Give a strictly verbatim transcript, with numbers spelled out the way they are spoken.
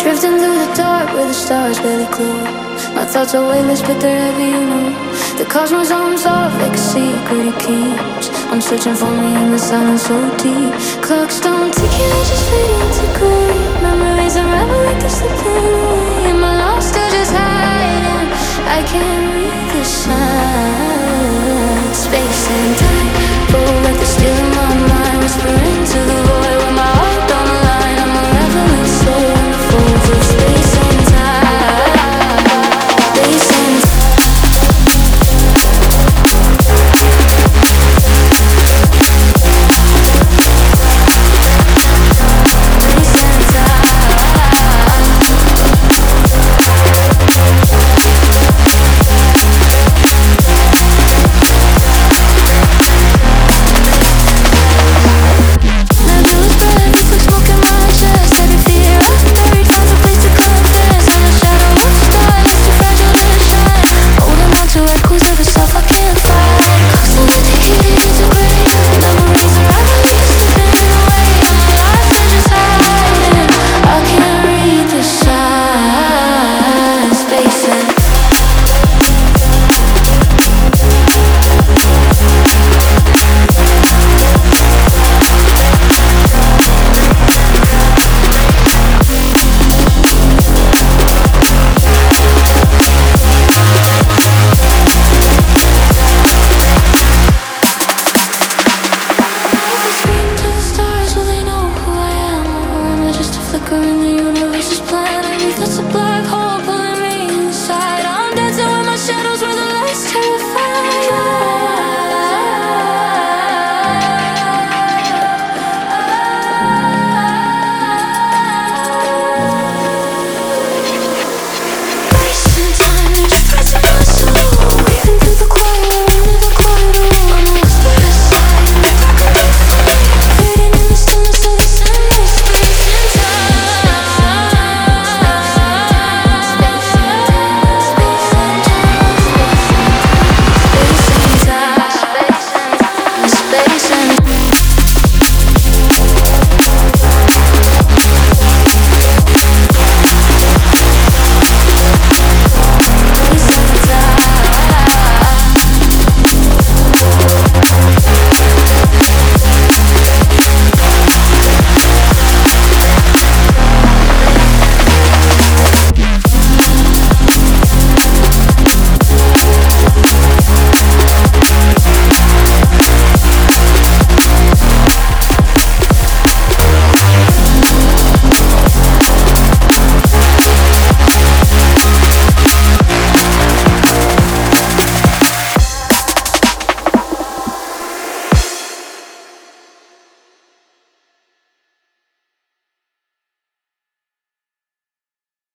Drifting through the dark where the stars barely glow. My thoughts are weightless but they're heavy, you know. The cosmos arms off like a secret it keeps on searching for me in the silence so deep. Clocks don't tick and I just fade into grey. Memories unravel like they're slipping away. Am I lost or just hiding? I can't read the signs. Space and time roll like they're stealing my mind. Whispering to the void with my heart on the line. I'm a reveling soul in the folds of space and time. Space and time. Black hole pulling me inside. I'm dancing with my shadows, we're the less terrified.